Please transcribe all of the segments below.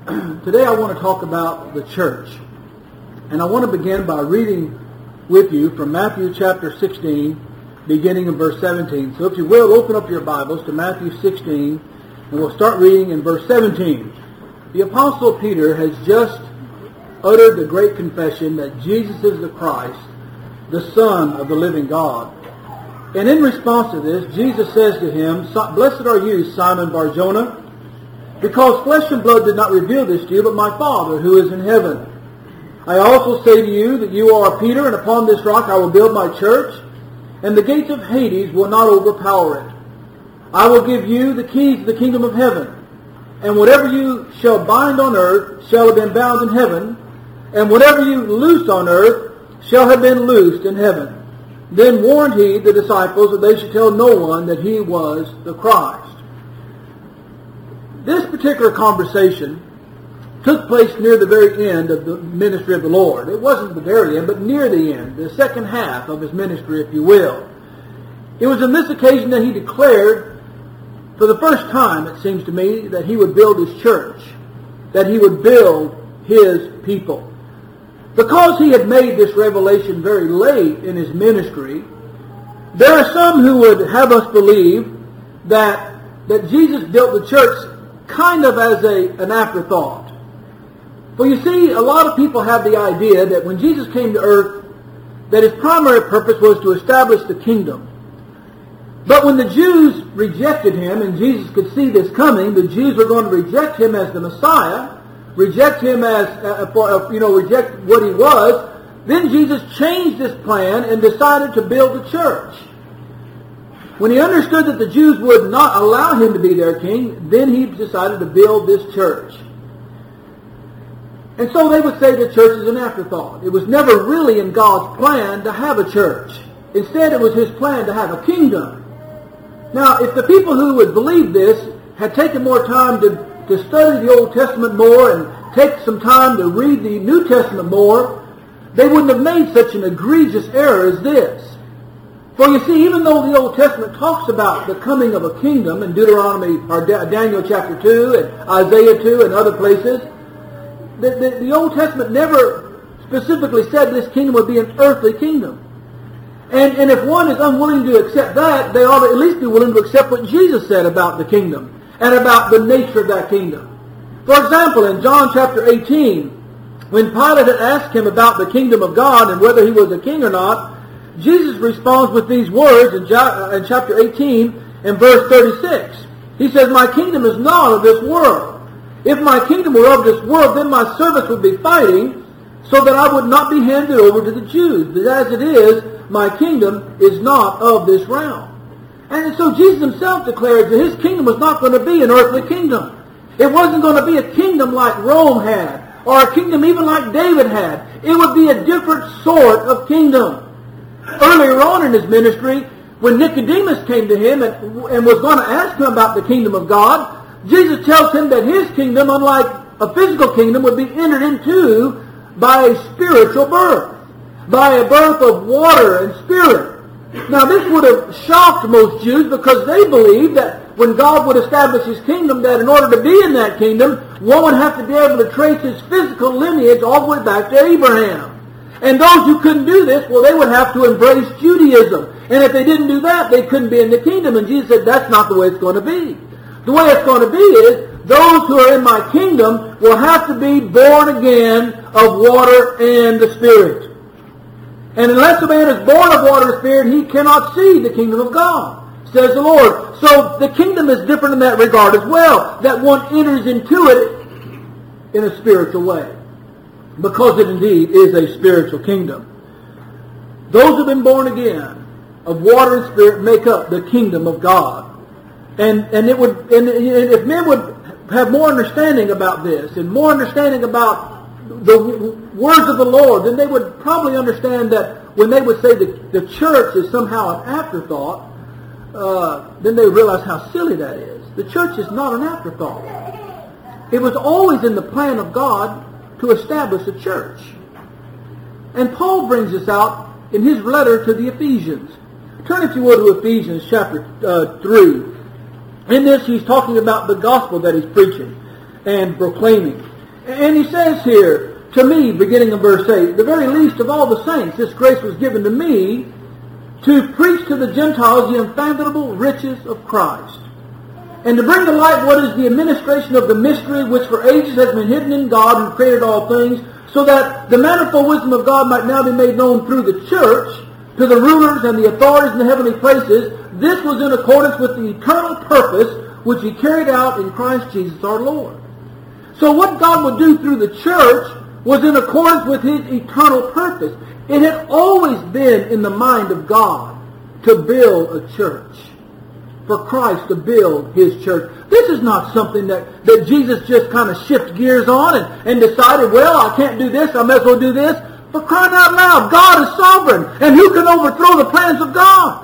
Today I want to talk about the church. And I want to begin by reading with you from Matthew chapter 16, beginning in verse 17. So if you will, open up your Bibles to Matthew 16, and we'll start reading in verse 17. The Apostle Peter has just uttered the great confession that Jesus is the Christ, the Son of the living God. And in response to this, Jesus says to him, "Blessed are you, Simon Bar-Jonah, because flesh and blood did not reveal this to you, but my Father who is in heaven. I also say to you that you are Peter, and upon this rock I will build my church, and the gates of Hades will not overpower it. I will give you the keys of the kingdom of heaven, and whatever you shall bind on earth shall have been bound in heaven, and whatever you loose on earth shall have been loosed in heaven." Then warned he the disciples that they should tell no one that he was the Christ. This particular conversation took place near the very end of the ministry of the Lord. It wasn't the very end, but near the end, the second half of his ministry, if you will. It was on this occasion that he declared, for the first time, it seems to me, that he would build his church, that he would build his people. Because he had made this revelation very late in his ministry, there are some who would have us believe that Jesus built the church kind of as an afterthought. Well, you see, a lot of people have the idea that when Jesus came to earth, that his primary purpose was to establish the kingdom. But when the Jews rejected him, and Jesus could see this coming, the Jews were going to reject him as the Messiah, reject him as, reject what he was, then Jesus changed his plan and decided to build the church. When he understood that the Jews would not allow him to be their king, then he decided to build this church. And so they would say the church is an afterthought. It was never really in God's plan to have a church. Instead, it was his plan to have a kingdom. Now, if the people who would believe this had taken more time to study the Old Testament more and take some time to read the New Testament more, they wouldn't have made such an egregious error as this. For you see, even though the Old Testament talks about the coming of a kingdom in Deuteronomy or Daniel chapter 2 and Isaiah 2 and other places, the Old Testament never specifically said this kingdom would be an earthly kingdom. And if one is unwilling to accept that, they ought to at least be willing to accept what Jesus said about the kingdom and about the nature of that kingdom. For example, in John chapter 18, when Pilate had asked him about the kingdom of God and whether he was a king or not, Jesus responds with these words in chapter 18 and verse 36. He says, "My kingdom is not of this world. If my kingdom were of this world, then my servants would be fighting so that I would not be handed over to the Jews. But as it is, my kingdom is not of this realm." And so Jesus himself declared that his kingdom was not going to be an earthly kingdom. It wasn't going to be a kingdom like Rome had, or a kingdom even like David had. It would be a different sort of kingdom. Earlier on in his ministry, when Nicodemus came to him and was going to ask him about the kingdom of God, Jesus tells him that his kingdom, unlike a physical kingdom, would be entered into by a spiritual birth, by a birth of water and spirit. Now this would have shocked most Jews because they believed that when God would establish his kingdom, that in order to be in that kingdom, one would have to be able to trace his physical lineage all the way back to Abraham. And those who couldn't do this, well, they would have to embrace Judaism. And if they didn't do that, they couldn't be in the kingdom. And Jesus said, that's not the way it's going to be. The way it's going to be is, those who are in my kingdom will have to be born again of water and the Spirit. And unless a man is born of water and spirit, he cannot see the kingdom of God, says the Lord. So the kingdom is different in that regard as well, that one enters into it in a spiritual way, because it indeed is a spiritual kingdom. Those who have been born again of water and spirit make up the kingdom of God. And if men would have more understanding about this and more understanding about the words of the Lord, then they would probably understand that when they would say the church is somehow an afterthought, then they realize how silly that is. The church is not an afterthought. It was always in the plan of God to establish a church. And Paul brings this out in his letter to the Ephesians. Turn, if you will, to Ephesians chapter 3. In this, he's talking about the gospel that he's preaching and proclaiming. And he says here, to me, beginning in verse 8, the very least of all the saints, this grace was given to me to preach to the Gentiles the unfathomable riches of Christ, and to bring to light what is the administration of the mystery which for ages has been hidden in God who created all things, so that the manifold wisdom of God might now be made known through the church to the rulers and the authorities in the heavenly places. This was in accordance with the eternal purpose which he carried out in Christ Jesus our Lord. So what God would do through the church was in accordance with his eternal purpose. It had always been in the mind of God to build a church, for Christ to build his church. This is not something that Jesus just kind of shifted gears on and decided, well, I can't do this, I may as well do this. For crying out loud, God is sovereign, and who can overthrow the plans of God?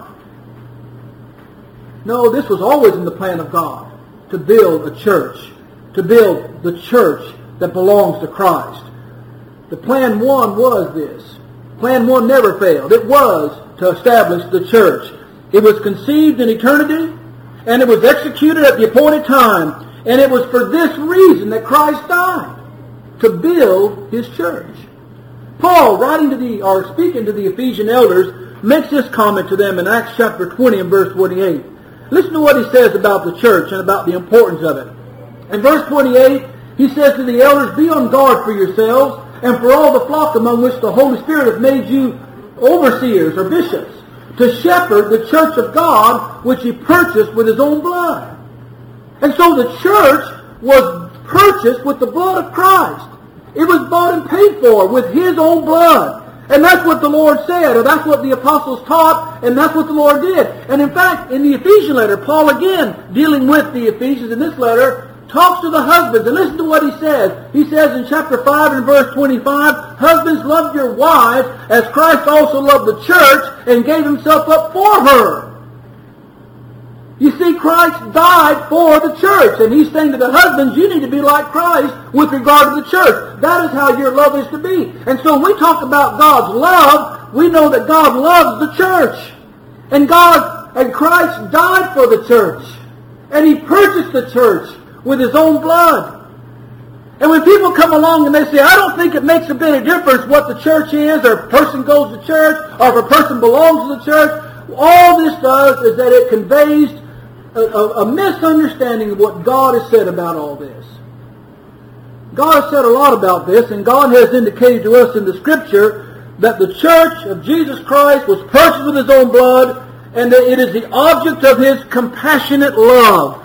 No, this was always in the plan of God, to build a church, to build the church that belongs to Christ. The plan one was this. Plan one never failed. It was to establish the church. It was conceived in eternity, and it was executed at the appointed time. And it was for this reason that Christ died, to build his church. Paul, speaking to the Ephesian elders, makes this comment to them in Acts chapter 20 and verse 28. Listen to what he says about the church and about the importance of it. In verse 28, he says to the elders, be on guard for yourselves and for all the flock among which the Holy Spirit has made you overseers or bishops, to shepherd the church of God which he purchased with his own blood. And so the church was purchased with the blood of Christ. It was bought and paid for with his own blood. And that's what the Lord said, or that's what the apostles taught, and that's what the Lord did. And in fact, in the Ephesian letter, Paul again, dealing with the Ephesians in this letter, talks to the husbands. And listen to what he says. He says in chapter 5 and verse 25, husbands, love your wives as Christ also loved the church and gave himself up for her. You see, Christ died for the church. And he's saying to the husbands, you need to be like Christ with regard to the church. That is how your love is to be. And so when we talk about God's love, we know that God loves the church. And Christ died for the church. And he purchased the church with his own blood. And when people come along and they say, I don't think it makes a bit of difference what the church is, or if a person goes to church, or if a person belongs to the church, all this does is that it conveys a misunderstanding of what God has said about all this. God has said a lot about this, and God has indicated to us in the Scripture that the church of Jesus Christ was purchased with his own blood, and that it is the object of his compassionate love.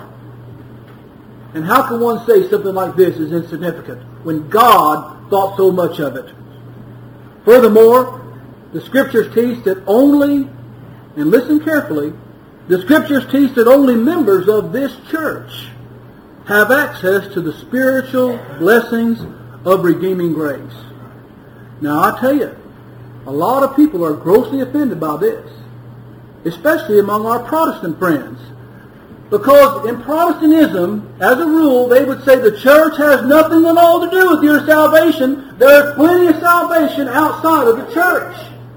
And how can one say something like this is insignificant when God thought so much of it? Furthermore, the Scriptures teach that only, and listen carefully, the Scriptures teach that only members of this church have access to the spiritual blessings of redeeming grace. Now, I tell you, a lot of people are grossly offended by this, especially among our Protestant friends. Because in Protestantism, as a rule, they would say the church has nothing at all to do with your salvation. There is plenty of salvation outside of the church.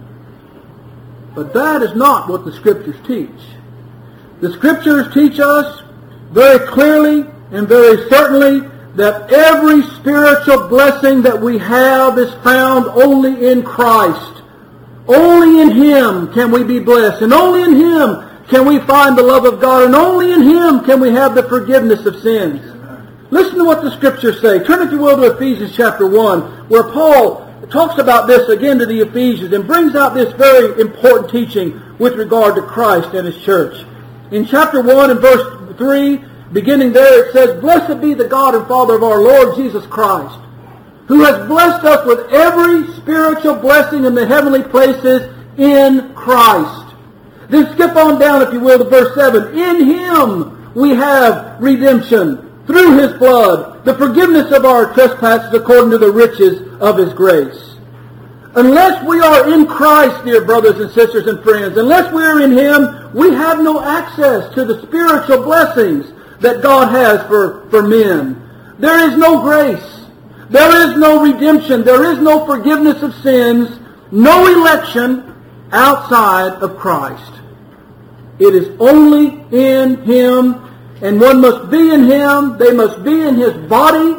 But that is not what the Scriptures teach. The Scriptures teach us very clearly and very certainly that every spiritual blessing that we have is found only in Christ. Only in him can we be blessed, and only in him can we find the love of God, and only in him can we have the forgiveness of sins. Listen to what the Scriptures say. Turn, if you will, to Ephesians chapter 1, where Paul talks about this again to the Ephesians and brings out this very important teaching with regard to Christ and his church. In chapter 1 and verse 3, beginning there, it says, Blessed be the God and Father of our Lord Jesus Christ, who has blessed us with every spiritual blessing in the heavenly places in Christ. Then skip on down, if you will, to verse 7. In him we have redemption through his blood, the forgiveness of our trespasses according to the riches of his grace. Unless we are in Christ, dear brothers and sisters and friends, unless we are in him, we have no access to the spiritual blessings that God has for men. There is no grace. There is no redemption. There is no forgiveness of sins. No election outside of Christ. It is only in him, and one must be in him. They must be in his body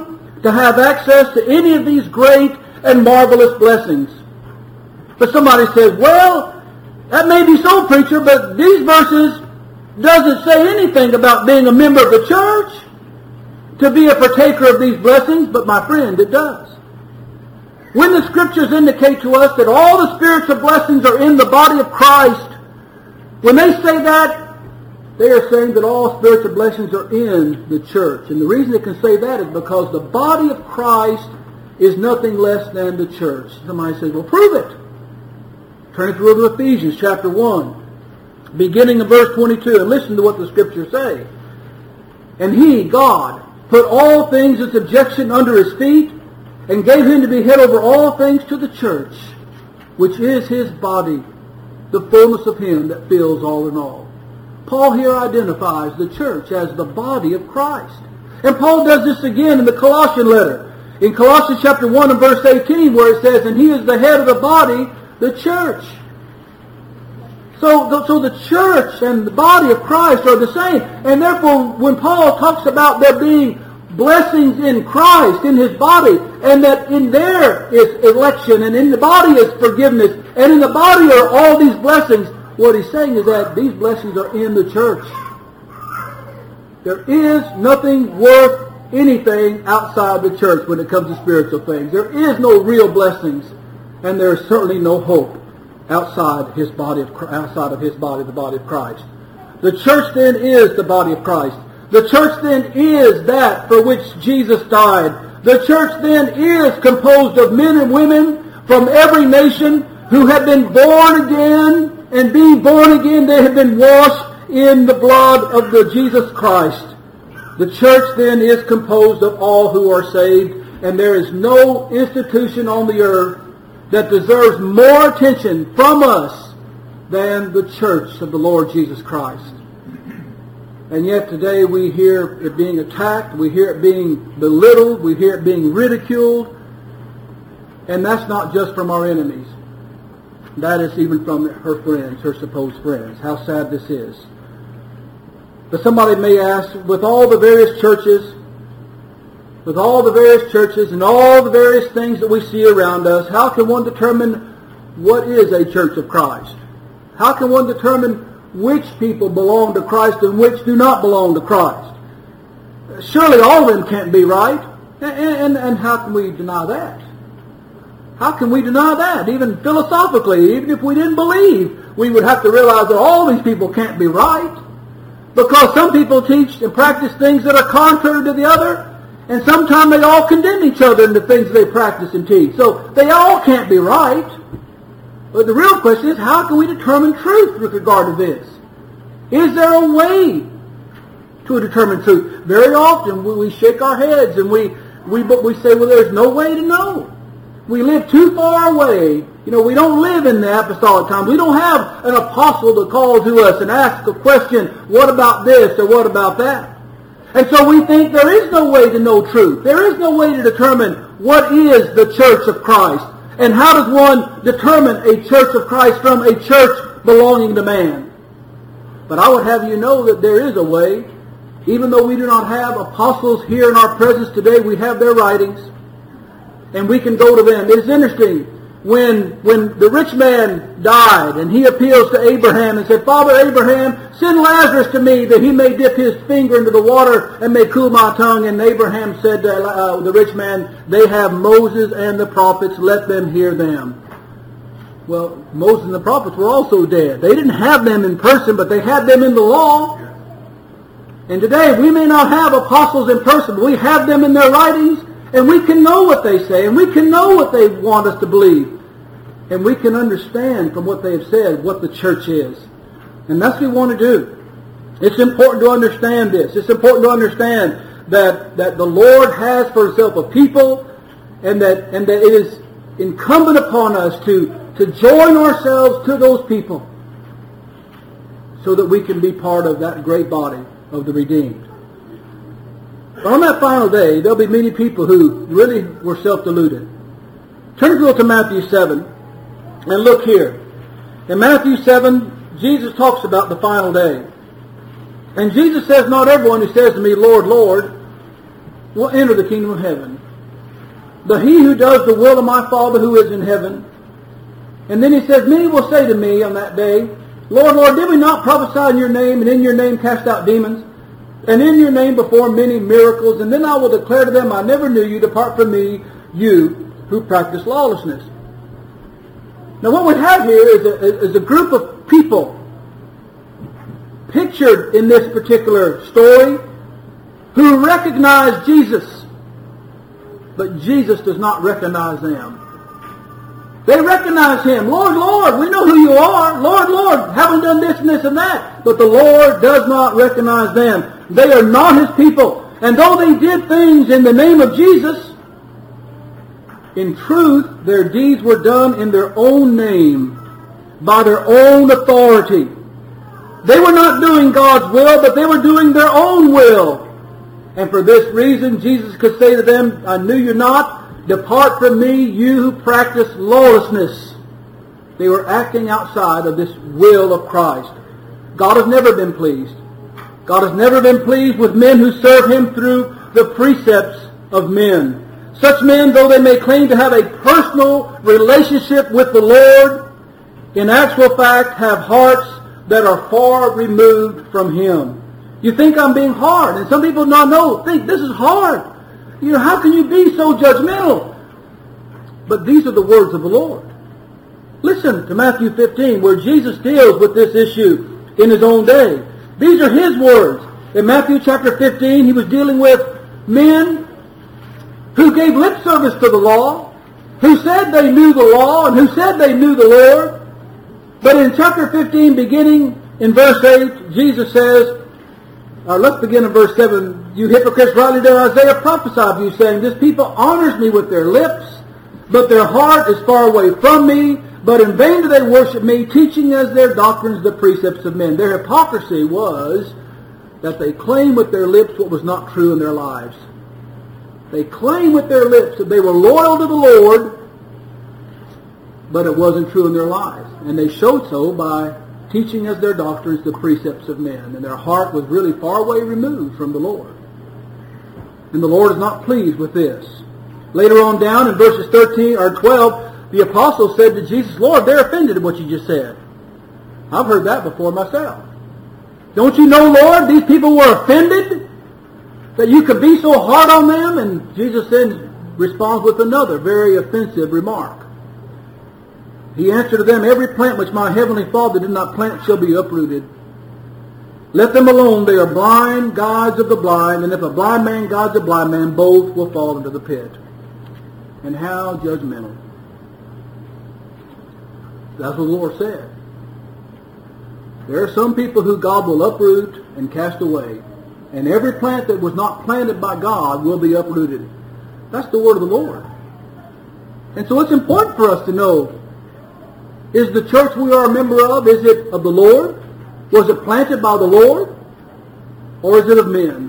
to have access to any of these great and marvelous blessings. But somebody says, well, that may be so, preacher, but these verses doesn't say anything about being a member of the church to be a partaker of these blessings. But my friend, it does. When the Scriptures indicate to us that all the spiritual blessings are in the body of Christ, when they say that, they are saying that all spiritual blessings are in the church. And the reason they can say that is because the body of Christ is nothing less than the church. Somebody says, well, prove it. Turn it to Ephesians chapter 1, beginning in verse 22, and listen to what the Scriptures say. And He, God, put all things in subjection under His feet, and gave Him to be head over all things to the church, which is His body, the fullness of Him that fills all in all. Paul here identifies the church as the body of Christ. And Paul does this again in the Colossian letter. In Colossians chapter 1 and verse 18, where it says, and He is the head of the body, the church. So the church and the body of Christ are the same. And therefore, when Paul talks about there being blessings in Christ, in His body, and that in there is election, and in the body is forgiveness, and in the body are all these blessings, what he's saying is that these blessings are in the church. There is nothing worth anything outside the church when it comes to spiritual things. There is no real blessings, and there is certainly no hope outside His body, the body of Christ. The church then is the body of Christ. The church then is that for which Jesus died. The church then is composed of men and women from every nation who have been born again, and being born again, they have been washed in the blood of the Jesus Christ. The church then is composed of all who are saved, and there is no institution on the earth that deserves more attention from us than the church of the Lord Jesus Christ. And yet today we hear it being attacked, we hear it being belittled, we hear it being ridiculed, and that's not just from our enemies. That is even from her friends, her supposed friends. How sad this is. But somebody may ask, with all the various churches and all the various things that we see around us, how can one determine what is a church of Christ? How can one determine which people belong to Christ and which do not belong to Christ? Surely all of them can't be right. And how can we deny that? How can we deny that? Even philosophically, even if we didn't believe, we would have to realize that all these people can't be right. Because some people teach and practice things that are contrary to the other, and sometimes they all condemn each other in the things they practice and teach. So they all can't be right. But the real question is, how can we determine truth with regard to this? Is there a way to determine truth? Very often we shake our heads and we say, well, there's no way to know. We live too far away. You know, we don't live in the apostolic time. We don't have an apostle to call to us and ask a question, what about this or what about that? And so we think there is no way to know truth. There is no way to determine what is the church of Christ. And how does one determine a church of Christ from a church belonging to man? But I would have you know that there is a way. Even though we do not have apostles here in our presence today, we have their writings. And we can go to them. It's interesting. When the rich man died and he appeals to Abraham and said, Father Abraham, send Lazarus to me that he may dip his finger into the water and may cool my tongue. And Abraham said to the rich man, they have Moses and the prophets, let them hear them. Well, Moses and the prophets were also dead. They didn't have them in person, but they had them in the law. And today we may not have apostles in person, but we have them in their writings. And we can know what they say, and we can know what they want us to believe. And we can understand from what they have said what the church is. And that's what we want to do. It's important to understand this. It's important to understand that the Lord has for Himself a people, and that it is incumbent upon us to join ourselves to those people so that we can be part of that great body of the redeemed. But on that final day, there'll be many people who really were self-deluded. Turn to Matthew 7 and look here. In Matthew 7, Jesus talks about the final day. And Jesus says, not everyone who says to me, Lord, Lord, will enter the kingdom of heaven, but he who does the will of my Father who is in heaven. And then he says, many will say to me on that day, Lord, Lord, did we not prophesy in your name, and in your name cast out demons, and in your name perform many miracles? And then I will declare to them, I never knew you. Depart from me, you who practice lawlessness. Now what we have here is a group of people pictured in this particular story who recognize Jesus, but Jesus does not recognize them. They recognize him. Lord, Lord, we know who you are. Lord, Lord, haven't done this and this and that. But the Lord does not recognize them. They are not his people. And though they did things in the name of Jesus, in truth, their deeds were done in their own name, by their own authority. They were not doing God's will, but they were doing their own will. And for this reason, Jesus could say to them, I knew you not. Depart from me, you who practice lawlessness. They were acting outside of this will of Christ. God has never been pleased. God has never been pleased with men who serve him through the precepts of men. Such men, though they may claim to have a personal relationship with the Lord, in actual fact have hearts that are far removed from him. You think I'm being hard, and some people think this is hard. You know, how can you be so judgmental? But these are the words of the Lord. Listen to Matthew 15, where Jesus deals with this issue in his own day. These are his words. In Matthew chapter 15, he was dealing with men who gave lip service to the law, who said they knew the law, and who said they knew the Lord. But in chapter 15, beginning in verse 8, Jesus says, let's begin in verse 7. You hypocrites, rightly did Isaiah prophesy of you, saying, this people honors me with their lips, but their heart is far away from me. But in vain do they worship me, teaching as their doctrines the precepts of men. Their hypocrisy was that they claimed with their lips what was not true in their lives. They claimed with their lips that they were loyal to the Lord, but it wasn't true in their lives. And they showed so by teaching as their doctrines the precepts of men. And their heart was really far away removed from the Lord. And the Lord is not pleased with this. Later on down in verses 13 or 12, the apostle said to Jesus, Lord, they're offended at what you just said. I've heard that before myself. Don't you know, Lord, these people were offended that you could be so hard on them? And Jesus then responds with another very offensive remark. He answered to them, every plant which my heavenly Father did not plant shall be uprooted. Let them alone. They are blind guides of the blind. And if a blind man guides a blind man, both will fall into the pit. And how judgmental. That's what the Lord said. There are some people who God will uproot and cast away. And every plant that was not planted by God will be uprooted. That's the word of the Lord. And so it's important for us to know, is the church we are a member of, is it of the Lord? Was it planted by the Lord? Or is it of men?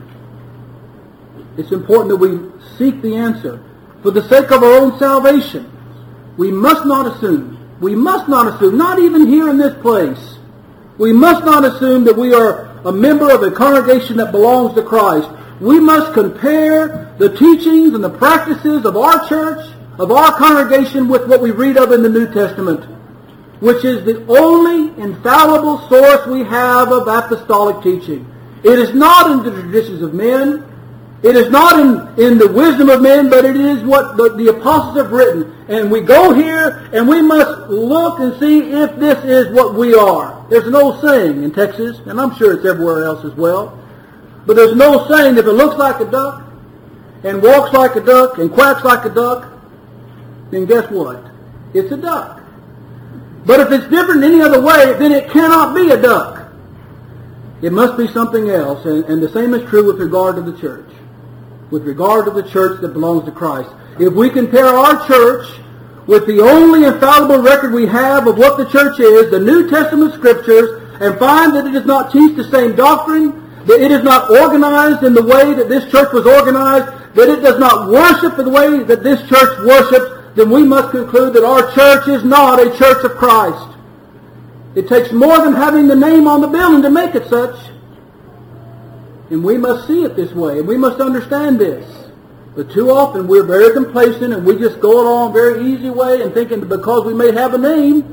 It's important that we seek the answer. For the sake of our own salvation, we must not assume. We must not assume, not even here in this place. We must not assume that we are a member of a congregation that belongs to Christ. We must compare the teachings and the practices of our church, of our congregation, with what we read of in the New Testament, which is the only infallible source we have of apostolic teaching. It is not in the traditions of men. It is not in the wisdom of men, but it is what the apostles have written. And we go here and we must look and see if this is what we are. There's an old saying in Texas, and I'm sure it's everywhere else as well, but there's an old saying, if it looks like a duck and walks like a duck and quacks like a duck, then guess what? It's a duck. But if it's different in any other way, then it cannot be a duck. It must be something else. And the same is true with regard to the church. With regard to the church that belongs to Christ. If we compare our church with the only infallible record we have of what the church is, the New Testament Scriptures, and find that it does not teach the same doctrine, that it is not organized in the way that this church was organized, that it does not worship in the way that this church worships, then we must conclude that our church is not a church of Christ. It takes more than having the name on the building to make it such. And we must see it this way, and we must understand this. But too often we're very complacent and we just go along a very easy way and thinking that because we may have a name,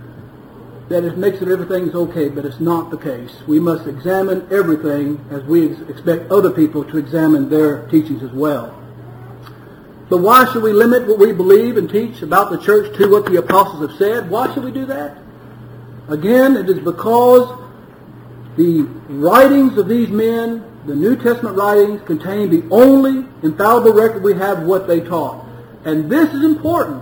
that it makes it everything's okay, but it's not the case. We must examine everything as we expect other people to examine their teachings as well. But why should we limit what we believe and teach about the church to what the apostles have said? Why should we do that? Again, it is because the writings of these men, the New Testament writings, contain the only infallible record we have of what they taught. And this is important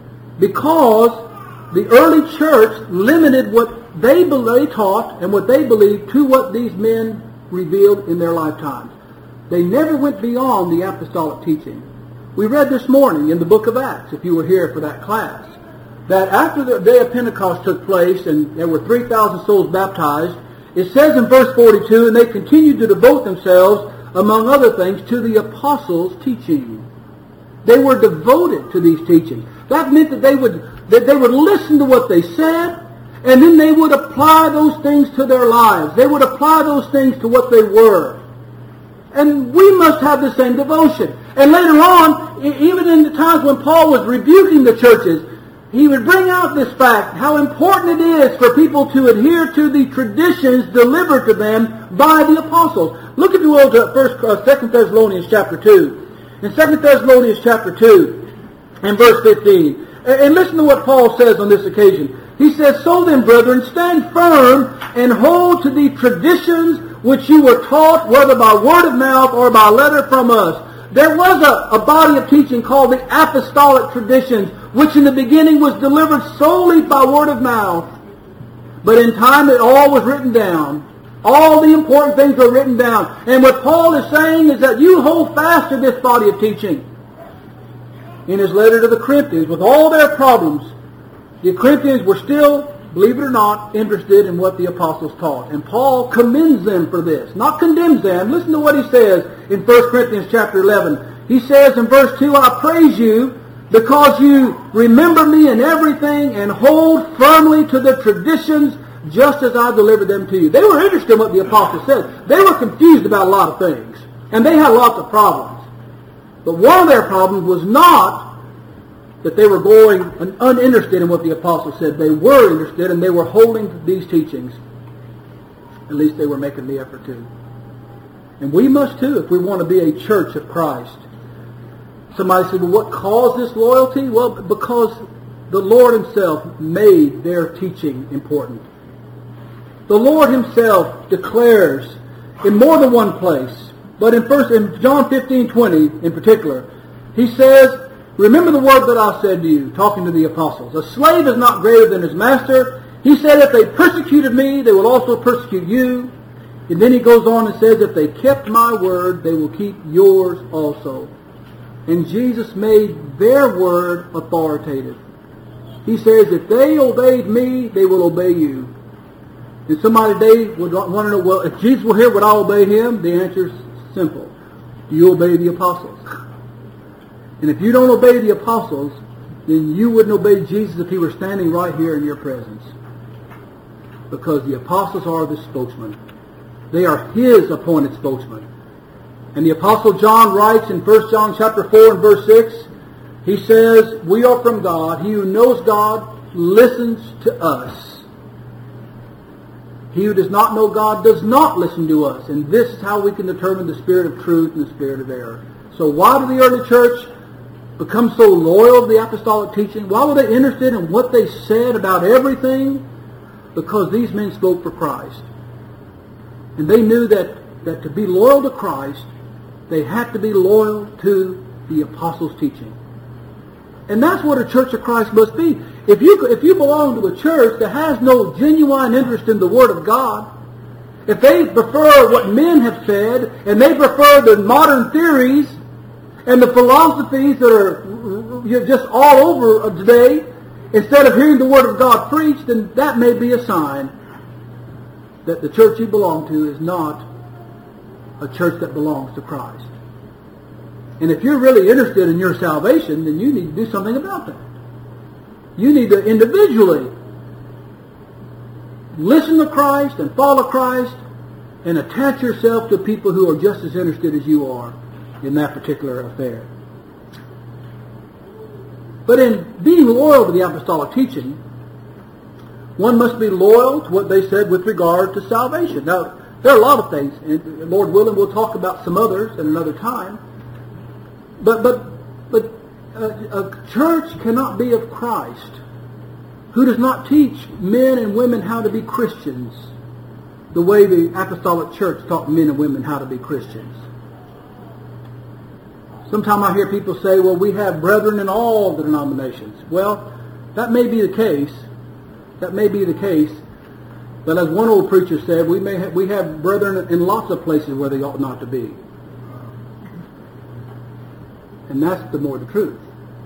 because the early church limited what they taught and what they believed to what these men revealed in their lifetimes. They never went beyond the apostolic teaching. We read this morning in the book of Acts, if you were here for that class, that after the day of Pentecost took place and there were 3,000 souls baptized, it says in verse 42, and they continued to devote themselves, among other things, to the apostles' teaching. They were devoted to these teachings. That meant that they would listen to what they said, and then they would apply those things to their lives. They would apply those things to what they were. And we must have the same devotion. And later on, even in the times when Paul was rebuking the churches, he would bring out this fact, how important it is for people to adhere to the traditions delivered to them by the apostles. Look, if you will, to 2 Thessalonians chapter 2. In 2 Thessalonians chapter 2, and verse 15. And listen to what Paul says on this occasion. He says, "So then, brethren, stand firm and hold to the traditions which you were taught, whether by word of mouth or by letter from us." There was a body of teaching called the apostolic traditions, which in the beginning was delivered solely by word of mouth. But in time it all was written down. All the important things were written down. And what Paul is saying is that you hold fast to this body of teaching. In his letter to the Corinthians, with all their problems, the Corinthians were still, believe it or not, interested in what the apostles taught. And Paul commends them for this, not condemns them. Listen to what he says in 1 Corinthians chapter 11. He says in verse 2, "I praise you because you remember me in everything and hold firmly to the traditions just as I delivered them to you." They were interested in what the apostles said. They were confused about a lot of things. And they had lots of problems. But one of their problems was not that they were going uninterested in what the apostles said. They were interested and they were holding to these teachings. At least they were making the effort to. And we must too if we want to be a church of Christ. Somebody said, well, what caused this loyalty? Well, because the Lord himself made their teaching important. The Lord himself declares in more than one place, but in John 15:20 in particular, he says, "Remember the word that I said to you," talking to the apostles. "A slave is not greater than his master." He said, "If they persecuted me, they will also persecute you." And then he goes on and says, "If they kept my word, they will keep yours also." And Jesus made their word authoritative. He says, if they obeyed me, they will obey you. And somebody today would want to know, well, if Jesus were here, would I obey him? The answer is simple. Do you obey the apostles? And if you don't obey the apostles, then you wouldn't obey Jesus if he were standing right here in your presence. Because the apostles are the spokesman. They are his appointed spokesman. And the apostle John writes in 1 John chapter 4 and verse 6, he says, "We are from God. He who knows God listens to us. He who does not know God does not listen to us." And this is how we can determine the spirit of truth and the spirit of error. So why did the early church become so loyal to the apostolic teaching? Why were they interested in what they said about everything? Because these men spoke for Christ. And they knew that to be loyal to Christ, they had to be loyal to the apostles' teaching. And that's what a church of Christ must be. If you belong to a church that has no genuine interest in the Word of God, if they prefer what men have said, and they prefer the modern theories and the philosophies that are just all over today, instead of hearing the Word of God preached, then that may be a sign that the church you belong to is not a church that belongs to Christ. And if you're really interested in your salvation, then you need to do something about that. You need to individually listen to Christ and follow Christ and attach yourself to people who are just as interested as you are in that particular affair. But in being loyal to the apostolic teaching, one must be loyal to what they said with regard to salvation. Now, there are a lot of things, and Lord willing, we'll talk about some others at another time. But a church cannot be of Christ who does not teach men and women how to be Christians the way the apostolic church taught men and women how to be Christians. Sometimes I hear people say, well, we have brethren in all the denominations. Well, that may be the case. That may be the case. But as one old preacher said, we have brethren in lots of places where they ought not to be. And that's the more the truth.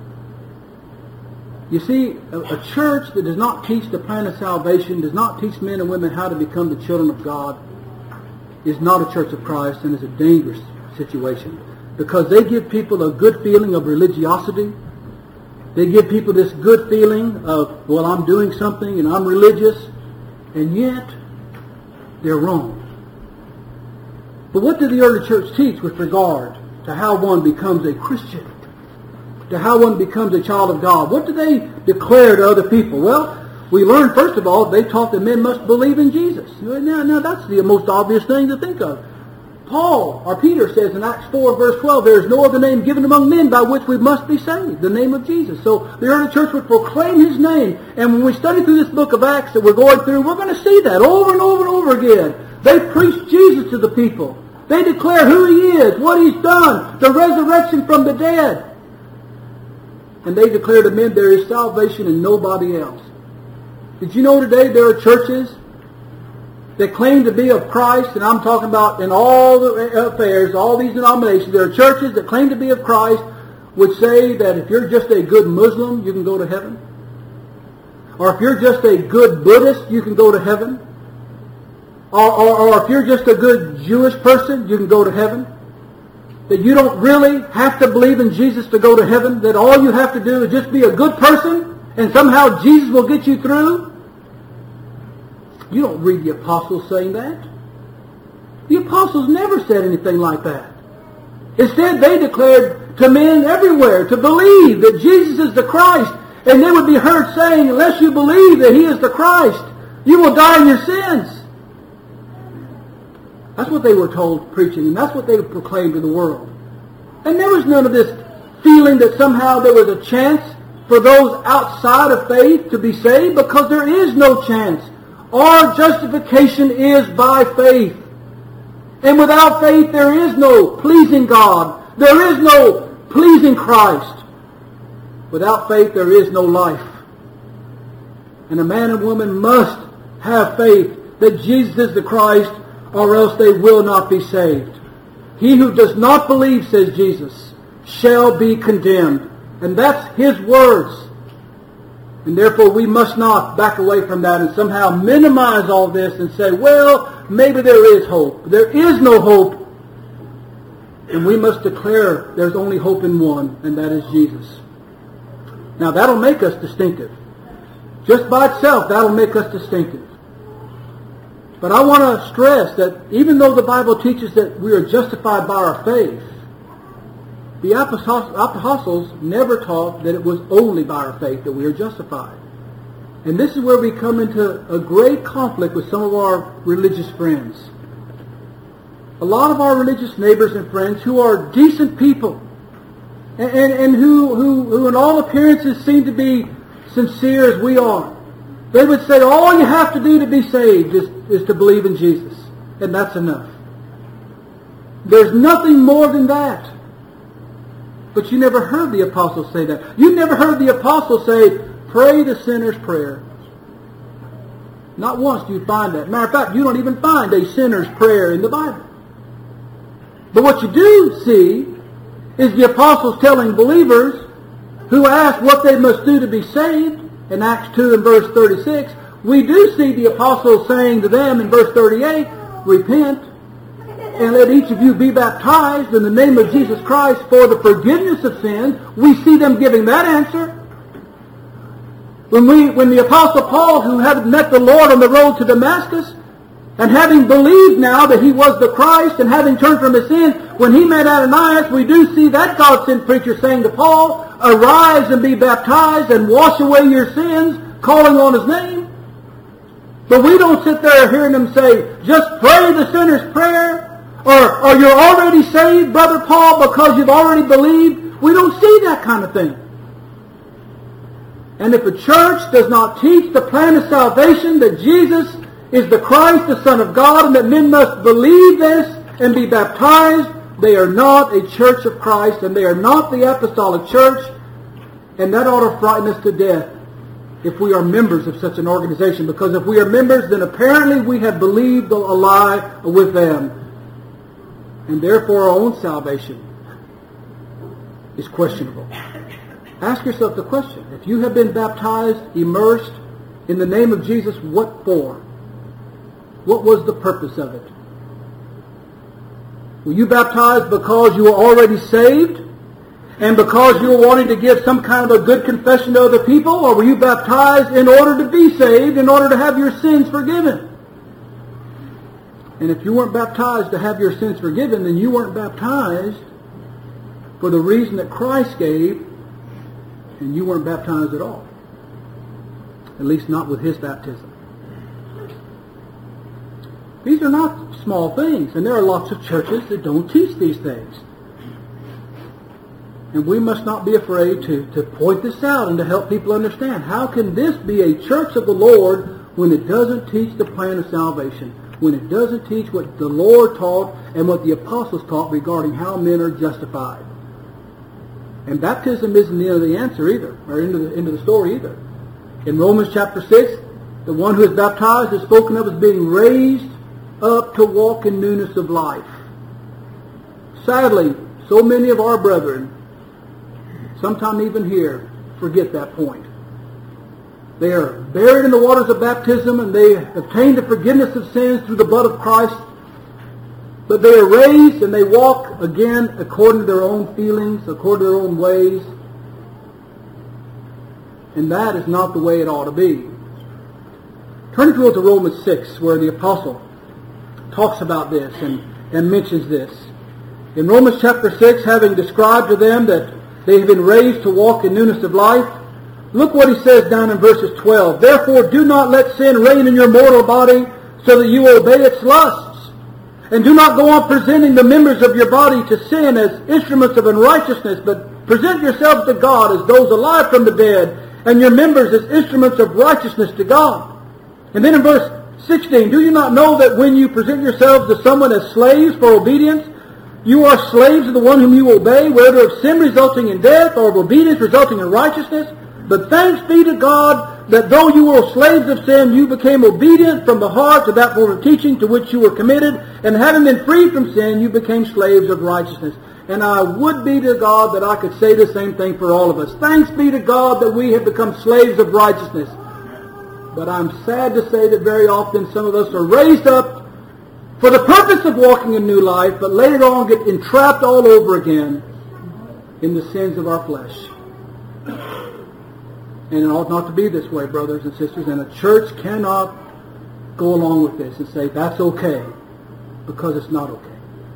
You see, a church that does not teach the plan of salvation, does not teach men and women how to become the children of God, is not a church of Christ, and is a dangerous situation. Because they give people a good feeling of religiosity. They give people this good feeling of, well, I'm doing something and I'm religious, and yet they're wrong. But what did the early church teach with regard to how one becomes a Christian, to how one becomes a child of God? What do they declare to other people? Well, we learned, first of all, they taught that men must believe in Jesus. Now that's the most obvious thing to think of. Paul, or Peter says in Acts 4, verse 12, there is no other name given among men by which we must be saved, the name of Jesus. So the early church would proclaim His name. And when we study through this book of Acts that we're going through, we're going to see that over and over and over again. They preach Jesus to the people. They declare who He is, what He's done, the resurrection from the dead. And they declare to men there is salvation in nobody else. Did you know today there are churches that claim to be of Christ, and I'm talking about in all the affairs, all these denominations, there are churches that claim to be of Christ, would say that if you're just a good Muslim, you can go to heaven. Or if you're just a good Buddhist, you can go to heaven. Or if you're just a good Jewish person, you can go to heaven. That you don't really have to believe in Jesus to go to heaven. That all you have to do is just be a good person, and somehow Jesus will get you through. You don't read the apostles saying that. The apostles never said anything like that. Instead, they declared to men everywhere to believe that Jesus is the Christ. And they would be heard saying, unless you believe that He is the Christ, you will die in your sins. That's what they were told preaching, and that's what they proclaimed to the world. And there was none of this feeling that somehow there was a chance for those outside of faith to be saved, because there is no chance. Our justification is by faith. And without faith there is no pleasing God. There is no pleasing Christ. Without faith there is no life. And a man and woman must have faith that Jesus is the Christ, or else they will not be saved. He who does not believe, says Jesus, shall be condemned. And that's His words. And therefore we must not back away from that and somehow minimize all this and say, well, maybe there is hope. There is no hope. And we must declare there's only hope in one, and that is Jesus. Now that'll make us distinctive. Just by itself, that'll make us distinctive. But I want to stress that even though the Bible teaches that we are justified by our faith, the apostles never taught that it was only by our faith that we are justified. And this is where we come into a great conflict with some of our religious friends. A lot of our religious neighbors and friends who are decent people and who in all appearances seem to be sincere as we are. They would say all you have to do to be saved is to believe in Jesus. And that's enough. There's nothing more than that. But you never heard the apostles say that. You never heard the apostles say, pray the sinner's prayer. Not once do you find that. Matter of fact, you don't even find a sinner's prayer in the Bible. But what you do see is the apostles telling believers who ask what they must do to be saved, in Acts 2 and verse 36, we do see the apostles saying to them in verse 38, repent, and let each of you be baptized in the name of Jesus Christ for the forgiveness of sins. We see them giving that answer. When the Apostle Paul, who had met the Lord on the road to Damascus, And having believed now that he was the Christ, and having turned from his sin, when he met Ananias, we do see that God-sent preacher saying to Paul, arise and be baptized and wash away your sins, calling on his name. But we don't sit there hearing them say, just pray the sinner's prayer, or you're already saved, Brother Paul, because you've already believed. We don't see that kind of thing. And if a church does not teach the plan of salvation, that Jesus is the Christ, the Son of God, and that men must believe this and be baptized, they are not a church of Christ, and they are not the apostolic church, and that ought to frighten us to death if we are members of such an organization, because if we are members, then apparently we have believed a lie with them, and therefore our own salvation is questionable. Ask yourself the question, if you have been baptized, immersed in the name of Jesus, what for? What was the purpose of it? Were you baptized because you were already saved? And because you were wanting to give some kind of a good confession to other people? Or were you baptized in order to be saved, in order to have your sins forgiven? And if you weren't baptized to have your sins forgiven, then you weren't baptized for the reason that Christ gave, and you weren't baptized at all. At least not with his baptism. These are not small things, and there are lots of churches that don't teach these things. And we must not be afraid to point this out and to help people understand. How can this be a church of the Lord when it doesn't teach the plan of salvation? When it doesn't teach what the Lord taught and what the apostles taught regarding how men are justified? And baptism isn't the end of the answer either, or into the story either. In Romans chapter 6, the one who is baptized is spoken of as being raised up to walk in newness of life. Sadly, so many of our brethren, sometime even here, forget that point. They are buried in the waters of baptism, and they obtain the forgiveness of sins through the blood of Christ. But they are raised and they walk again according to their own feelings, according to their own ways. And that is not the way it ought to be. Turn if you will to Romans 6, where the apostle talks about this and mentions this. In Romans chapter 6, having described to them that they have been raised to walk in newness of life, look what he says down in verses 12. Therefore do not let sin reign in your mortal body, so that you obey its lusts. And do not go on presenting the members of your body to sin as instruments of unrighteousness, but present yourselves to God as those alive from the dead, and your members as instruments of righteousness to God. And then in verse 16, do you not know that when you present yourselves to someone as slaves for obedience, you are slaves of the one whom you obey, whether of sin resulting in death or of obedience resulting in righteousness? But thanks be to God that though you were slaves of sin, you became obedient from the heart to that form of teaching to which you were committed, and having been freed from sin, you became slaves of righteousness. And I would be to God that I could say the same thing for all of us. Thanks be to God that we have become slaves of righteousness. But I'm sad to say that very often some of us are raised up for the purpose of walking a new life, but later on get entrapped all over again in the sins of our flesh. And it ought not to be this way, brothers and sisters, and a church cannot go along with this and say, that's okay, because it's not okay.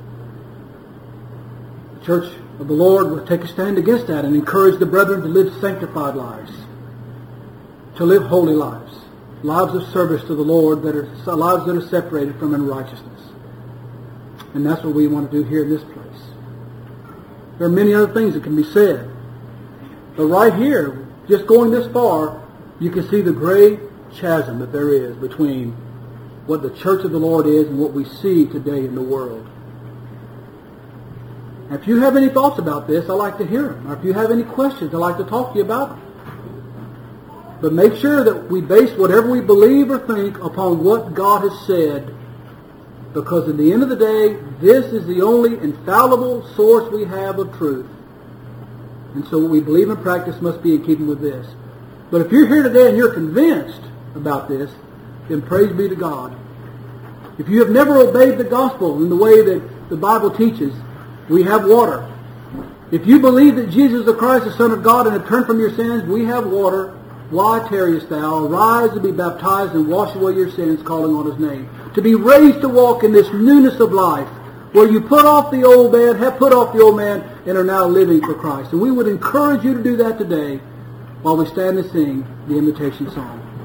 The church of the Lord will take a stand against that and encourage the brethren to live sanctified lives, to live holy lives, lives of service to the Lord, lives that are separated from unrighteousness. And that's what we want to do here in this place. There are many other things that can be said. But right here, just going this far, you can see the great chasm that there is between what the church of the Lord is and what we see today in the world. Now, if you have any thoughts about this, I'd like to hear them. Or if you have any questions, I'd like to talk to you about them. But make sure that we base whatever we believe or think upon what God has said, because at the end of the day, this is the only infallible source we have of truth. And so what we believe and practice must be in keeping with this. But if you're here today and you're convinced about this, then praise be to God. If you have never obeyed the gospel in the way that the Bible teaches, we have water. If you believe that Jesus is the Christ, the Son of God, and have turned from your sins, we have water. Why tarriest thou? Arise and be baptized and wash away your sins, calling on his name. To be raised to walk in this newness of life, where you put off the old man, have put off the old man, and are now living for Christ. And we would encourage you to do that today while we stand and sing the invitation song.